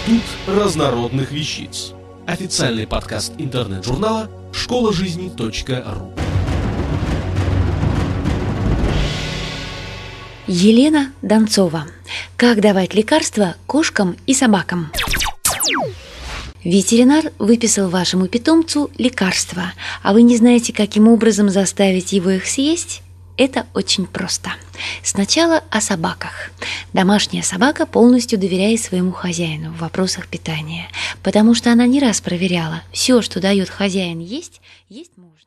Институт разнородных вещиц. Официальный подкаст интернет-журнала школажизни.ру. Елена Донцова. Как давать лекарства кошкам и собакам? Ветеринар выписал вашему питомцу лекарства, а вы не знаете, каким образом заставить его их съесть? Это очень просто. Сначала о собаках. Домашняя собака полностью доверяет своему хозяину в вопросах питания, потому что она не раз проверяла, все, что дает хозяин есть можно.